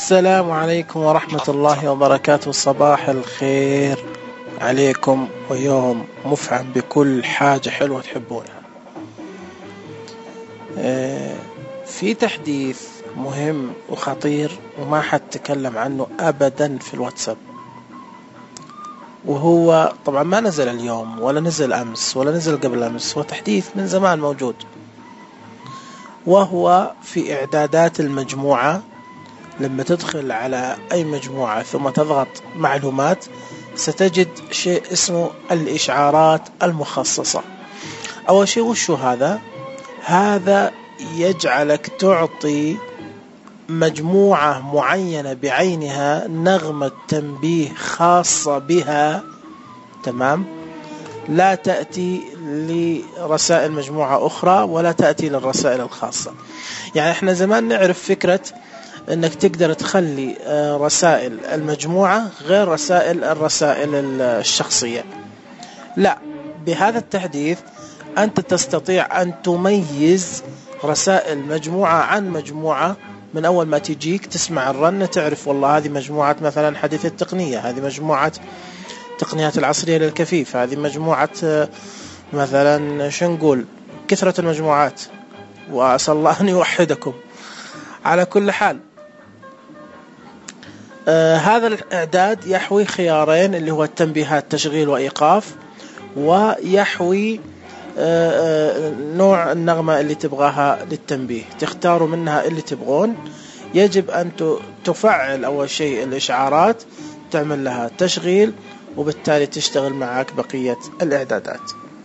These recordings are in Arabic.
السلام عليكم ورحمة الله وبركاته. صباح الخير عليكم ويوم مفعم بكل حاجة حلوة تحبونها. في تحديث مهم وخطير وما حد تكلم عنه أبدا في الواتساب، وهو طبعا ما نزل اليوم ولا نزل أمس ولا نزل قبل أمس، هو تحديث من زمان موجود، وهو في إعدادات المجموعة. لما تدخل على أي مجموعة ثم تضغط معلومات ستجد شيء اسمه الإشعارات المخصصة. أول شيء وشو هذا؟ هذا يجعلك تعطي مجموعة معينة بعينها نغمة تنبيه خاصة بها، تمام؟ لا تأتي لرسائل مجموعة أخرى ولا تأتي للرسائل الخاصة. يعني احنا زمان نعرف فكرة انك تقدر تخلي رسائل المجموعة غير الرسائل الشخصية. لا، بهذا التحديث انت تستطيع ان تميز رسائل مجموعة عن مجموعة. من اول ما تجيك تسمع الرنة تعرف والله هذه مجموعة مثلا حديث التقنية، هذه مجموعة تقنيات العصرية للكفيف، هذه مجموعة مثلا شنقول كثرة المجموعات، وأسأل الله أن يوحدكم. على كل حال هذا الإعداد يحوي خيارين اللي هو التنبيهات تشغيل وإيقاف، ويحوي نوع النغمة اللي تبغاها للتنبيه، تختاروا منها اللي تبغون. يجب أن تفعل أول شيء الإشعارات، تعمل لها تشغيل، وبالتالي تشتغل معك بقية الإعدادات.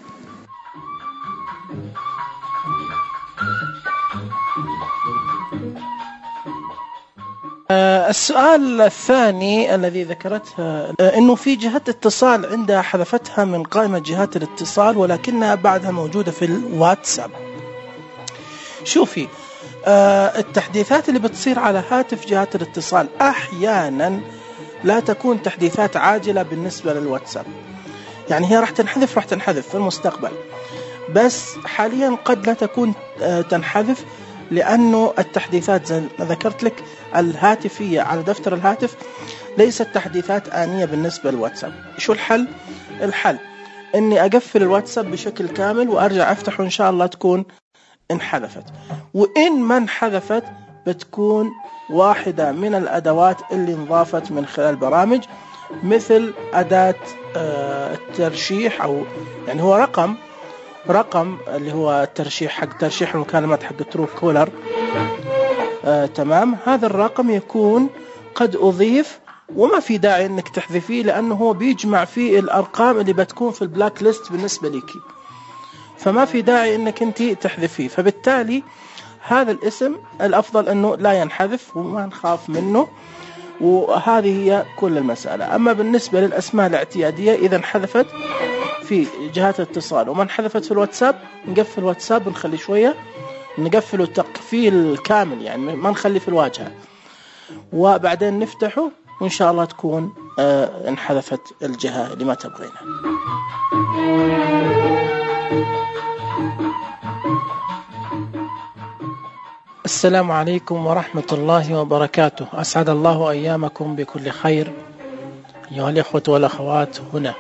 السؤال الثاني الذي ذكرته أنه في جهات اتصال عندها حذفتها من قائمة جهات الاتصال ولكنها بعدها موجودة في الواتساب. شوفي، التحديثات اللي بتصير على هاتف جهات الاتصال أحيانا لا تكون تحديثات عاجلة بالنسبة للواتساب، يعني هي راح تنحذف في المستقبل، بس حاليا قد لا تكون تنحذف، لأنه التحديثات زي ما ذكرت لك الهاتفية على دفتر الهاتف ليست تحديثات آنية بالنسبة للواتساب. شو الحل؟ الحل أني أقفل الواتساب بشكل كامل وأرجع أفتحه، إن شاء الله تكون انحذفت. وإن ما انحذفت بتكون واحدة من الأدوات اللي انضافت من خلال برامج، مثل أداة الترشيح، أو يعني هو رقم اللي هو الترشيح حق ترشيح المكالمات حق ترو كولر. تمام، هذا الرقم يكون قد أضيف وما في داعي انك تحذفيه، لأنه هو بيجمع فيه الأرقام اللي بتكون في البلاك ليست بالنسبة لك، فما في داعي انك انت تحذفيه. فبالتالي هذا الاسم الأفضل أنه لا ينحذف وما نخاف منه، وهذه هي كل المسألة. أما بالنسبة للأسماء الاعتيادية إذا انحذفت في جهات الاتصال وما انحذفت في الواتساب، نقفل الواتساب ونخلي شوية، نقفله تقفيل كامل، يعني ما نخلي في الواجهة، وبعدين نفتحه وإن شاء الله تكون انحذفت الجهة اللي ما تبغينها. السلام عليكم ورحمة الله وبركاته. أسعد الله أيامكم بكل خير أيها الإخوة والأخوات. هنا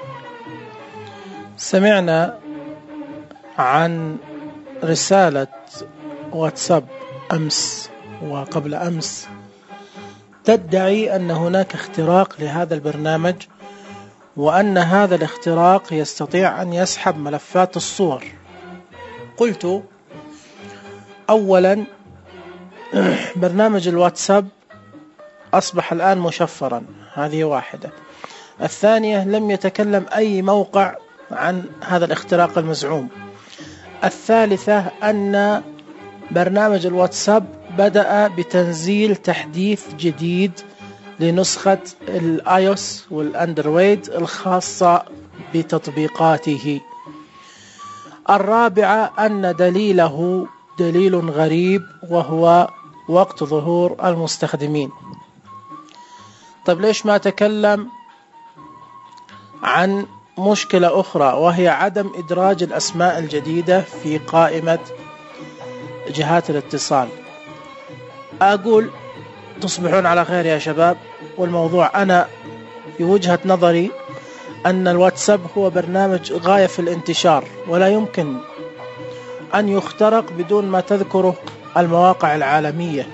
سمعنا عن رسالة واتساب أمس وقبل أمس تدعي أن هناك اختراق لهذا البرنامج، وأن هذا الاختراق يستطيع أن يسحب ملفات الصور. قلت أولا برنامج الواتساب أصبح الآن مشفرا، هذه واحدة. الثانية لم يتكلم أي موقع عن هذا الاختراق المزعوم. الثالثة أن برنامج الواتساب بدأ بتنزيل تحديث جديد لنسخة الآيوس والأندرويد الخاصة بتطبيقاته. الرابعة أن دليله دليل غريب، وهو وقت ظهور المستخدمين. طيب ليش ما تكلم عن مشكلة أخرى، وهي عدم إدراج الأسماء الجديدة في قائمة جهات الاتصال؟ أقول تصبحون على خير يا شباب. والموضوع أنا في وجهة نظري أن الواتساب هو برنامج غاية في الانتشار، ولا يمكن أن يخترق بدون ما تذكره المواقع العالمية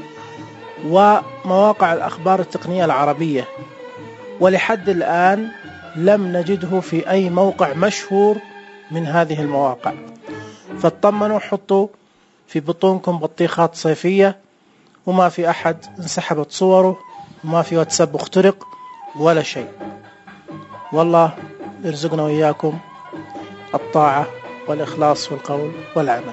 ومواقع الأخبار التقنية العربية، ولحد الآن لم نجده في أي موقع مشهور من هذه المواقع. فاطمنوا، حطوا في بطونكم بطيخات صيفية، وما في أحد انسحبت صوره، وما في واتساب اخترق ولا شيء. والله يرزقنا وإياكم الطاعة والإخلاص والقول والعمل.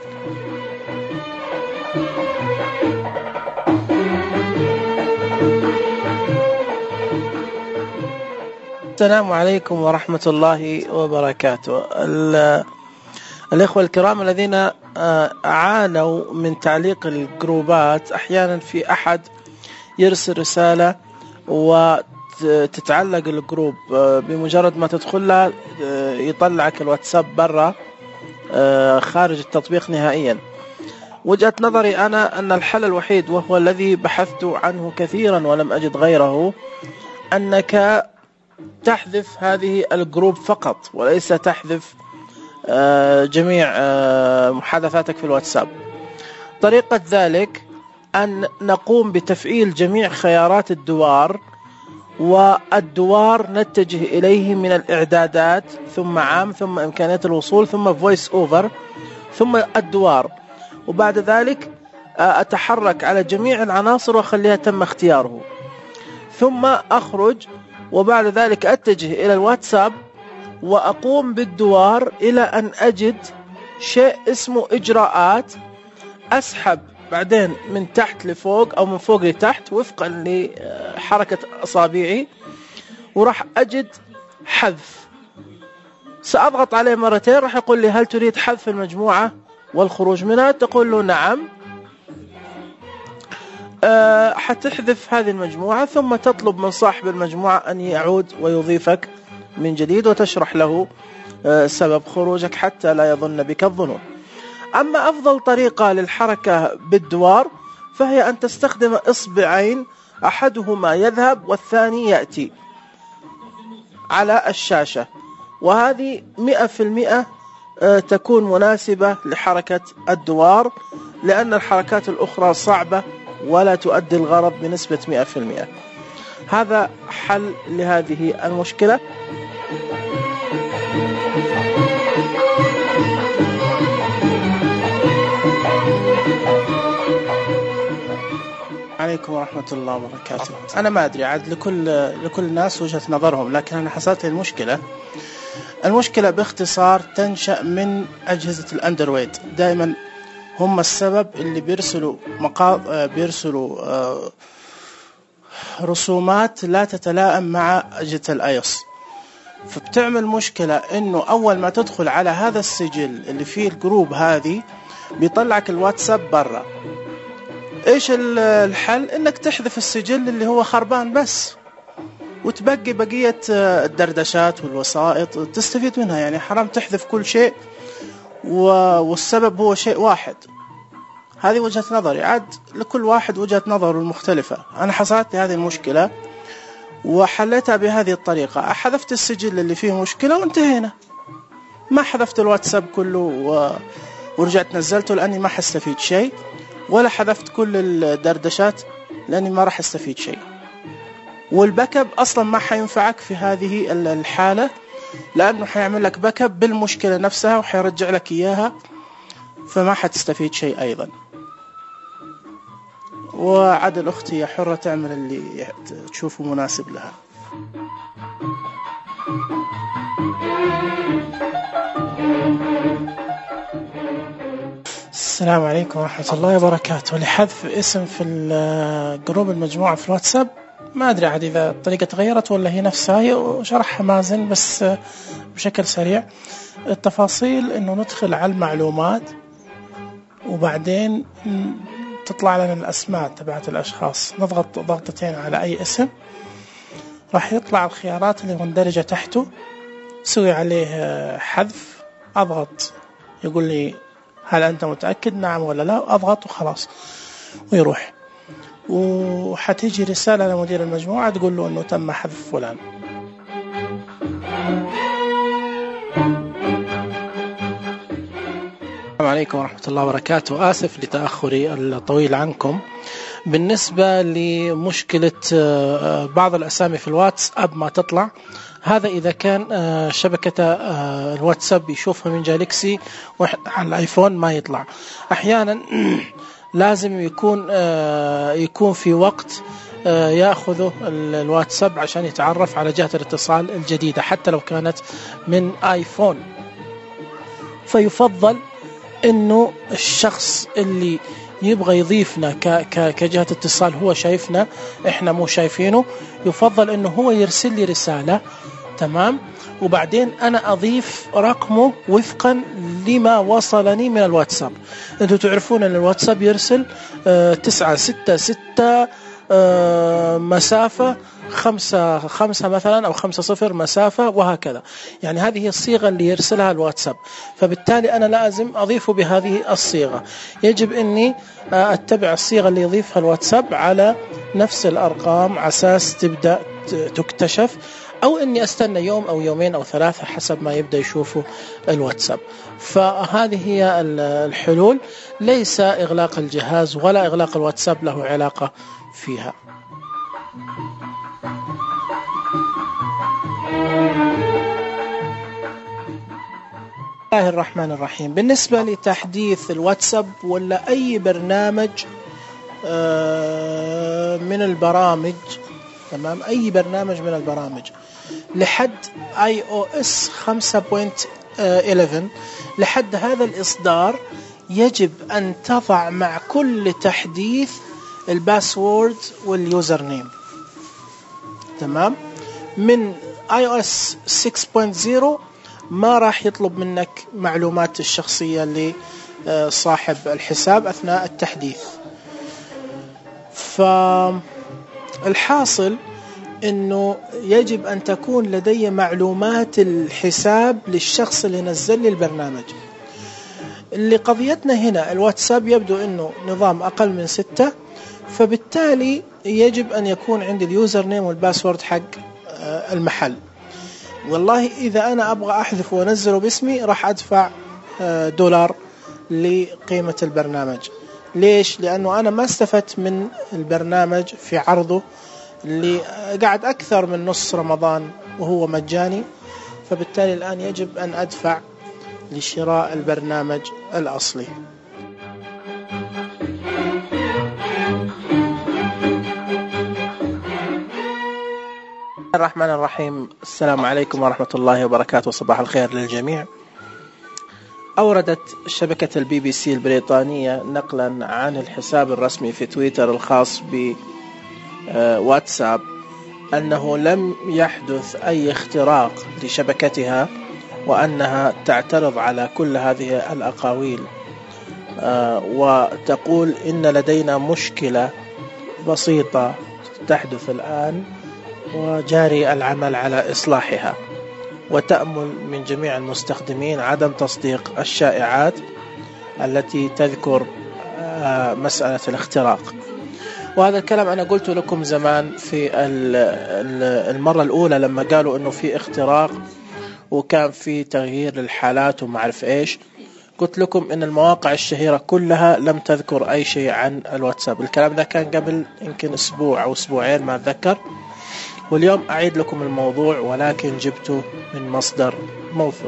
السلام عليكم ورحمة الله وبركاته. الإخوة الكرام الذين عانوا من تعليق الجروبات، أحيانا في أحد يرسل رسالة وتتعلق الجروب، بمجرد ما تدخلها يطلعك الواتساب برا خارج التطبيق نهائيا. وجهة نظري أنا أن الحل الوحيد، وهو الذي بحثت عنه كثيرا ولم أجد غيره، أنك تحذف هذه الجروب فقط، وليس تحذف جميع محادثاتك في الواتساب. طريقة ذلك أن نقوم بتفعيل جميع خيارات الدوار، والدوار نتجه إليه من الإعدادات، ثم عام، ثم إمكانية الوصول، ثم فويس أوفر، ثم الدوار. وبعد ذلك أتحرك على جميع العناصر وأخليها تم اختياره، ثم أخرج، وبعد ذلك أتجه إلى الواتساب وأقوم بالدوار إلى أن أجد شيء اسمه إجراءات. أسحب بعدين من تحت لفوق أو من فوق لتحت وفقا لحركة أصابعي، وراح أجد حذف. سأضغط عليه مرتين، راح يقول لي هل تريد حذف المجموعة والخروج منها؟ تقول له نعم. حتحذف هذه المجموعة، ثم تطلب من صاحب المجموعة أن يعود ويضيفك من جديد، وتشرح له سبب خروجك حتى لا يظن بك الظنون. أما أفضل طريقة للحركة بالدوار فهي أن تستخدم إصبعين، أحدهما يذهب والثاني يأتي على الشاشة، وهذه 100% تكون مناسبة لحركة الدوار، لأن الحركات الأخرى صعبة ولا تؤدي الغرض بنسبة 100%. هذا حل لهذه المشكلة. عليكم ورحمة الله وبركاته. أنا ما أدري، عاد لكل الناس وجهة نظرهم، لكن أنا حصلت لي المشكلة باختصار تنشأ من أجهزة الأندرويد. دائما هم السبب اللي بيرسلوا رسومات لا تتلائم مع أجهزة الآيوس، فبتعمل مشكلة إنه أول ما تدخل على هذا السجل اللي فيه الجروب هذه بيطلعك الواتساب برا. إيش الحل؟ إنك تحذف السجل اللي هو خربان بس، وتبقي بقية الدردشات والوسائط تستفيد منها. يعني حرام تحذف كل شيء والسبب هو شيء واحد. هذه وجهة نظري، عاد لكل واحد وجهة نظره المختلفة. أنا حصلت لي هذه المشكلة وحليتها بهذه الطريقة، حذفت السجل اللي فيه مشكلة وانتهينا. ما حذفت الواتساب كله ورجعت نزلته لأني ما حستفيد شيء، ولا حذفت كل الدردشات لأني ما راح استفيد شيء. والباك اب أصلا ما حينفعك في هذه الحالة، لأنه حيعمل لك باك اب بالمشكلة نفسها وحيرجع لك إياها، فما حتستفيد شيء أيضا. وعاد الأخت هي حرة تعمل اللي تشوفه مناسب لها. السلام عليكم ورحمة الله وبركاته. لحذف اسم في الجروب المجموعة في الواتساب، ما أدري عاد إذا الطريقة تغيرت ولا هي نفسها، هي وشرحها مازن بس بشكل سريع. التفاصيل إنه ندخل على المعلومات، وبعدين تطلع لنا الأسماء تبعت الأشخاص، نضغط ضغطتين على أي اسم، راح يطلع الخيارات اللي مندرجة تحته، سوي عليه حذف، أضغط يقول لي هل أنت متأكد نعم ولا لا، أضغط وخلاص ويروح. وحتيجي رسالة لمدير المجموعة تقول له أنه تم حذف فلان. السلام عليكم ورحمة الله وبركاته. آسف لتأخري الطويل عنكم. بالنسبة لمشكلة بعض الأسامي في الواتساب ما تطلع، هذا إذا كان شبكة الواتساب يشوفها من جالكسي وعلى الآيفون ما يطلع. أحيانا لازم يكون في وقت يأخذه الواتساب عشان يتعرف على جهة الاتصال الجديدة حتى لو كانت من آيفون. فيفضل إنه الشخص اللي يبغى يضيفنا كجهة اتصال هو شايفنا إحنا مو شايفينه، يفضل إنه هو يرسل لي رسالة، تمام، وبعدين أنا أضيف رقمه وفقا لما وصلني من الواتساب. أنتوا تعرفون أن الواتساب يرسل 966 مسافة 5 مثلا أو 50 مسافة وهكذا. يعني هذه هي الصيغة اللي يرسلها الواتساب، فبالتالي أنا لازم أضيفه بهذه الصيغة. يجب أني أتبع الصيغة اللي يضيفها الواتساب على نفس الأرقام على أساس تبدأ تكتشف، أو أني أستنى يوم أو يومين أو 3 حسب ما يبدأ يشوفوا الواتساب. فهذه هي الحلول، ليس إغلاق الجهاز ولا إغلاق الواتساب له علاقة فيها. بسم الله الرحمن الرحيم. بالنسبة لتحديث الواتساب ولا أي برنامج من البرامج، تمام، أي برنامج من البرامج لحد iOS 5.11 لحد هذا الإصدار يجب أن تضع مع كل تحديث الباسورد واليوزر نيم، تمام. من iOS 6.0 ما راح يطلب منك معلومات الشخصية لصاحب الحساب أثناء التحديث. فالحاصل أنه يجب أن تكون لدي معلومات الحساب للشخص اللي نزل لي البرنامج. اللي قضيتنا هنا الواتساب يبدو أنه نظام أقل من 6، فبالتالي يجب أن يكون عندي اليوزر نيم والباسورد حق المحل. والله إذا أنا أبغى أحذف وأنزله باسمي راح أدفع $1 لقيمة البرنامج. ليش؟ لأنه أنا ما استفدت من البرنامج في عرضه اللي قاعد أكثر من نص رمضان وهو مجاني، فبالتالي الآن يجب أن أدفع لشراء البرنامج الأصلي. الرحمن الرحيم. السلام عليكم ورحمة الله وبركاته. صباح الخير للجميع. أوردت شبكة الBBC البريطانية نقلا عن الحساب الرسمي في تويتر الخاص بواتساب أنه لم يحدث أي اختراق لشبكتها، وأنها تعترض على كل هذه الأقاويل، وتقول إن لدينا مشكلة بسيطة تحدث الآن وجاري العمل على إصلاحها، وتأمل من جميع المستخدمين عدم تصديق الشائعات التي تذكر مسألة الاختراق. وهذا الكلام أنا قلت لكم زمان في المرة الأولى لما قالوا أنه في اختراق وكان في تغيير للحالات وما أعرف إيش. قلت لكم أن المواقع الشهيرة كلها لم تذكر أي شيء عن الواتساب. الكلام ده كان قبل يمكن أسبوع أو أسبوعين ما أتذكر، واليوم أعيد لكم الموضوع ولكن جبته من مصدر موثوق.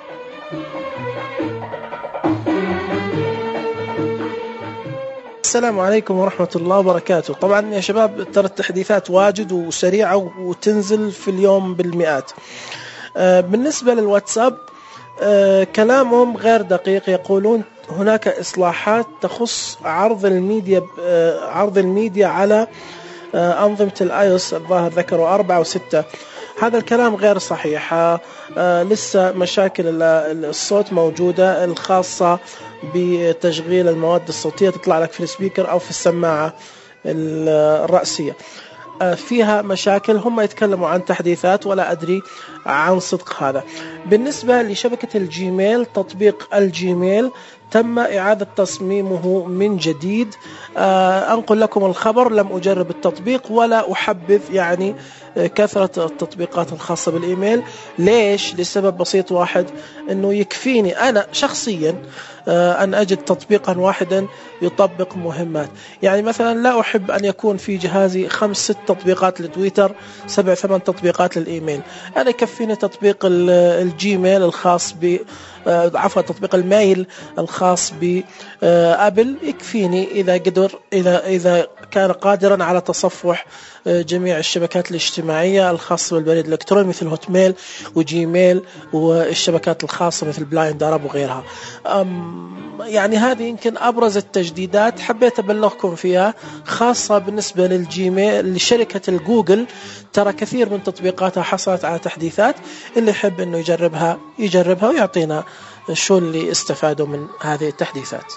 السلام عليكم ورحمة الله وبركاته. طبعا يا شباب ترى التحديثات واجد وسريعة وتنزل في اليوم بالمئات. بالنسبة للواتساب كلامهم غير دقيق. يقولون هناك إصلاحات تخص عرض الميديا على أنظمة الآيوس، الظاهر ذكروا 4 و6. هذا الكلام غير صحيح. لسه مشاكل الصوت موجودة الخاصة بتشغيل المواد الصوتية تطلع لك في السبيكر أو في السماعة الرأسية، فيها مشاكل. هم يتكلموا عن تحديثات ولا أدري عن صدق هذا. بالنسبة لشبكة الجيميل، تطبيق الجيميل تم إعادة تصميمه من جديد. أنقل لكم الخبر، لم أجرب التطبيق ولا أحبذ يعني كثرة التطبيقات الخاصة بالإيميل. ليش؟ لسبب بسيط واحد، أنه يكفيني أنا شخصيا أن أجد تطبيقا واحدا يطبق مهمات. يعني مثلا لا أحب أن يكون في جهازي 5-6 تطبيقات لتويتر، 7-8 تطبيقات للإيميل. أنا يكفيني تطبيق الجيميل الخاص ب عفوا تطبيق الميل الخاص بأبل، يكفيني إذا كان قادرا على تصفح جميع الشبكات الاجتماعية الخاصة بالبريد الإلكتروني مثل هوت ميل وجيميل والشبكات الخاصة مثل بلايند أرب وغيرها. يعني هذه يمكن أبرز التجديدات حبيت أبلغكم فيها، خاصة بالنسبة للجيميل لشركة الجوجل. ترى كثير من تطبيقاتها حصلت على تحديثات، اللي يحب أنه يجربها ويعطينا شو اللي استفادوا من هذه التحديثات.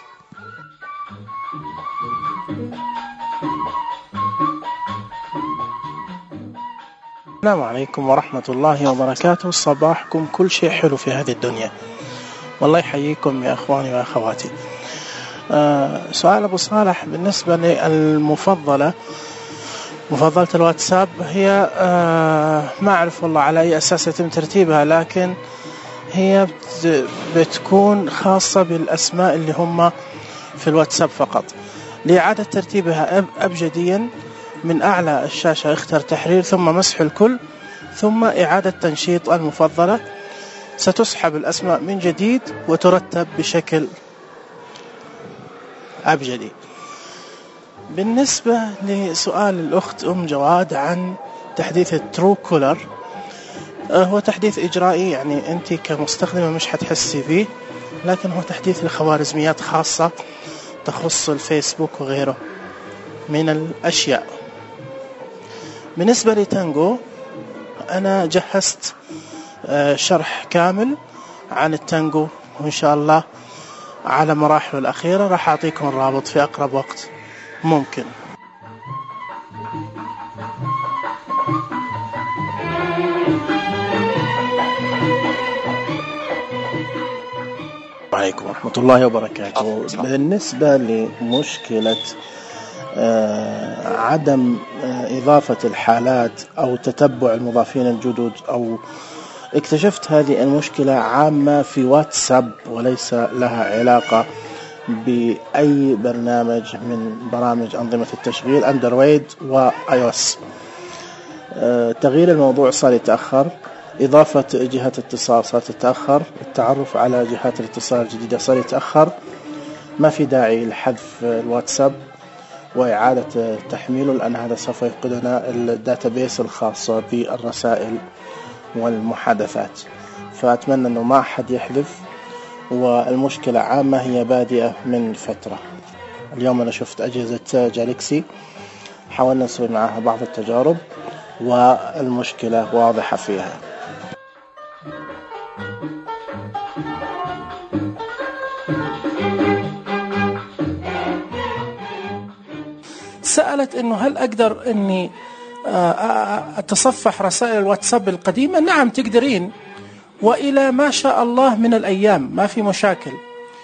السلام عليكم ورحمة الله وبركاته. صباحكم كل شيء حلو في هذه الدنيا، والله يحييكم يا أخواني وأخواتي. سؤال أبو صالح، بالنسبة للمفضلة مفضلة الواتساب، هي ما أعرف والله على أي أساس يتم ترتيبها، لكن هي بتكون خاصة بالأسماء اللي هم في الواتساب فقط. لإعادة ترتيبها أبجديا من أعلى الشاشة اختر تحرير ثم مسح الكل ثم إعادة تنشيط المفضلة، ستسحب الأسماء من جديد وترتب بشكل أبجدي. بالنسبة لسؤال الأخت أم جواد عن تحديث الترو كولر، هو تحديث إجرائي، يعني أنت كمستخدمة مش هتحسي فيه، لكن هو تحديث لخوارزميات خاصة تخص الفيسبوك وغيره من الأشياء. بالنسبة لتانجو، أنا جهزت شرح كامل عن التانجو، وإن شاء الله على مراحله الأخيرة راح أعطيكم الرابط في أقرب وقت ممكن. عليكم ورحمة الله وبركاته. بالنسبة لمشكلة عدم إضافة الحالات أو تتبع المضافين الجدد، أو اكتشفت هذه المشكلة عامة في واتساب وليس لها علاقة بأي برنامج من برامج أنظمة التشغيل أندرويد وآي أو إس. تغيير الموضوع صار يتأخر، إضافة جهات اتصال صار تتأخر، التعرف على جهات الاتصال الجديدة صار يتأخر. ما في داعي لحذف الواتساب وإعادة تحميله، لأن هذا سوف يفقدنا الداتابيس الخاصة بالرسائل والمحادثات. فأتمنى أنه ما أحد يحذف، والمشكلة عامة هي بادئة من فترة. اليوم أنا شفت أجهزة جالكسي حاولنا نسوي معها بعض التجارب والمشكلة واضحة فيها. سألت إنه هل أقدر إني أتصفح رسائل الواتساب القديمة؟ نعم تقدرين، وإلى ما شاء الله من الأيام ما في مشاكل.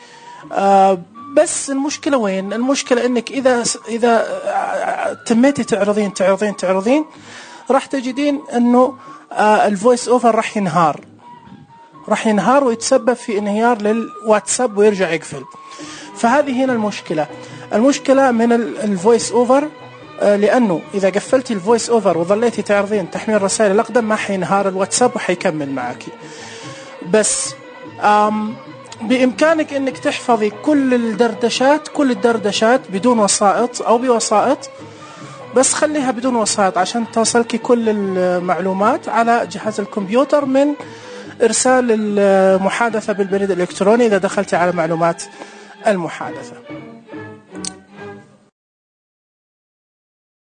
بس المشكلة وين؟ المشكلة إنك إذا تميتي تعرضين راح تجدين إنه الفويس أوفر راح ينهار ويتسبب في انهيار للواتساب ويرجع يقفل. فهذه هنا المشكلة من الفويس أوفر، لأنه إذا قفلتي الفويس أوفر وظليتي تعرضين تحميل رسائل الأقدم ما حينهار الواتساب وحيكمل معك. بس بإمكانك أنك تحفظي كل الدردشات بدون وسائط أو بوسائط، بس خليها بدون وسائط عشان توصلك كل المعلومات على جهاز الكمبيوتر من إرسال المحادثة بالبريد الإلكتروني إذا دخلت على معلومات المحادثة.